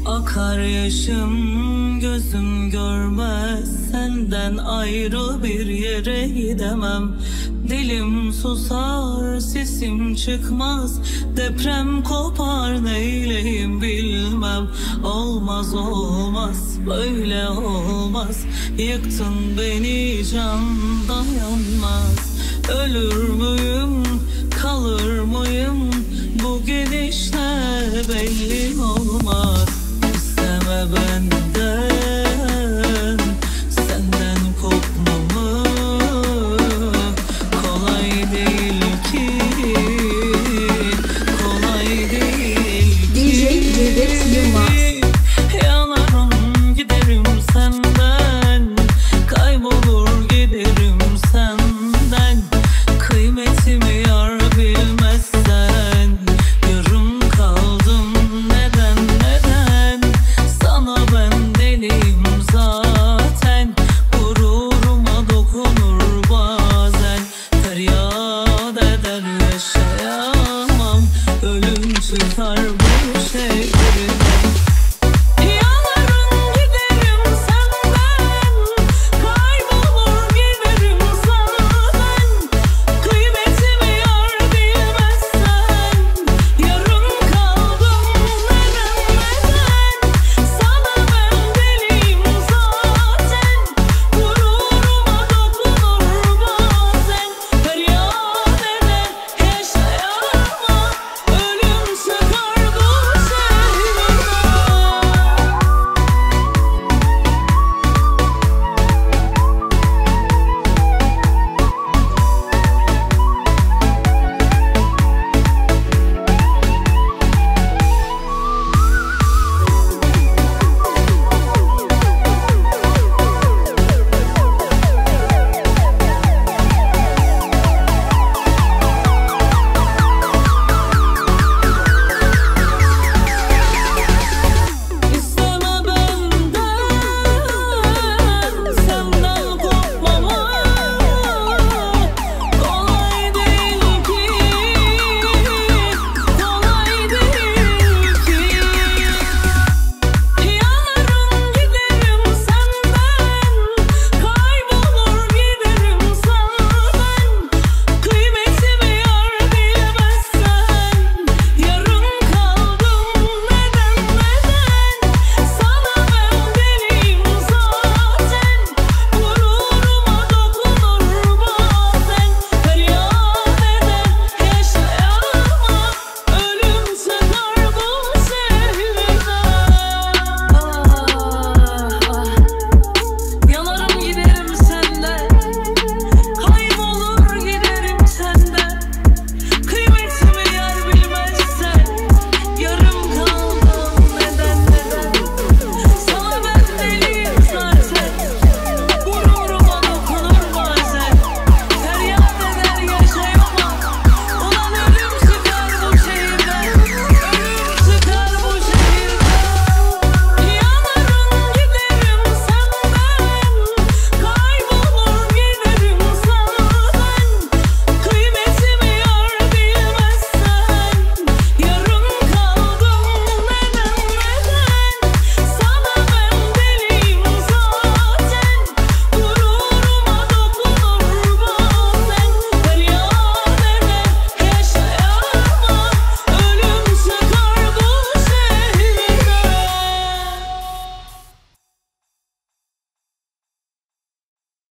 Akar yaşım gözüm görmez, senden ayrı bir yere gidemem. Dilim susar, sesim çıkmaz, deprem kopar, neyleyim bilmem. Olmaz olmaz, böyle olmaz, yıktın beni, can dayanmaz. Ölür müyüm, kalır mıyım, bu gidişle belli olmaz. İsteme benden, senden kopmamı, kolay değil ki, kolay değil ki. DJ Cevdet Yılmaz. Yanarım giderim senden, kaybolur giderim senden. Kıymetimi yar bilmezsen, yarım kaldım neden neden. Sana ben deliyim zaten, gururuma dokunur bazen. Feryat eder yaşayamam, ölüm çıkar bu şehirden.